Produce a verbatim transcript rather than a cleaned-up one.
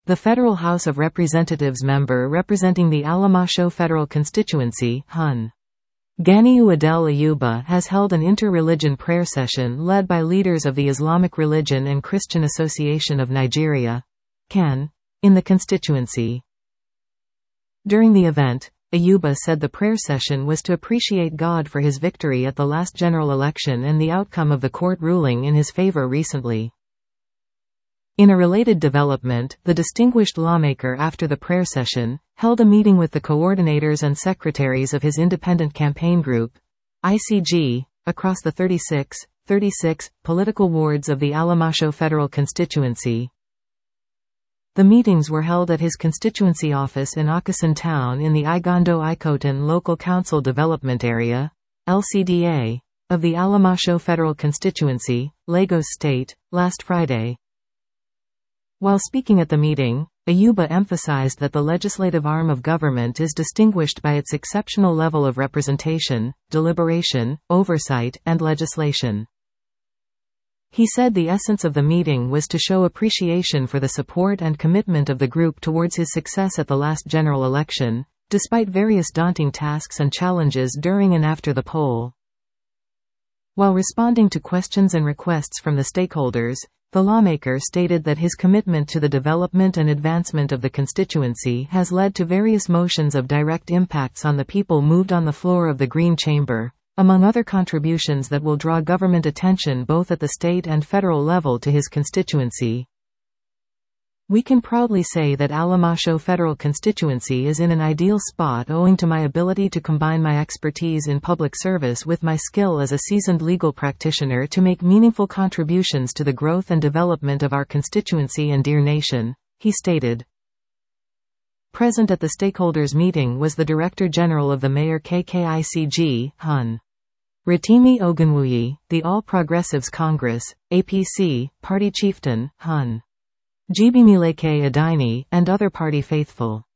the Federal House of Representatives member representing the Alamasho Federal Constituency, Hun. Ganiu Adel Ayuba has held an inter-religion prayer session led by leaders of the Islamic Religion and Christian Association of Nigeria, C A N, in the constituency. During the event, Ayuba said the prayer session was to appreciate God for his victory at the last general election and the outcome of the court ruling in his favor recently. In a related development, the distinguished lawmaker after the prayer session, held a meeting with the coordinators and secretaries of his independent campaign group, I C G, across the thirty-six, thirty-six, political wards of the Alamasho Federal Constituency. The meetings were held at his constituency office in Akasan Town in the Igondo Ikotan Local Council Development Area, L C D A, of the Alamasho Federal Constituency, Lagos State, last Friday. While speaking at the meeting, Ayuba emphasized that the legislative arm of government is distinguished by its exceptional level of representation, deliberation, oversight, and legislation. He said the essence of the meeting was to show appreciation for the support and commitment of the group towards his success at the last general election, despite various daunting tasks and challenges during and after the poll. While responding to questions and requests from the stakeholders, the lawmaker stated that his commitment to the development and advancement of the constituency has led to various motions of direct impacts on the people moved on the floor of the Green Chamber, among other contributions that will draw government attention both at the state and federal level to his constituency. We can proudly say that Alamasho Federal Constituency is in an ideal spot owing to my ability to combine my expertise in public service with my skill as a seasoned legal practitioner to make meaningful contributions to the growth and development of our constituency and dear nation, he stated. Present at the stakeholders meeting was the Director General of the Mayor K K I C G, Hun. Rotimi Ogunwuyi, the All Progressives Congress, A P C, Party Chieftain, Hun. Jibimileke Adini, and other party faithful.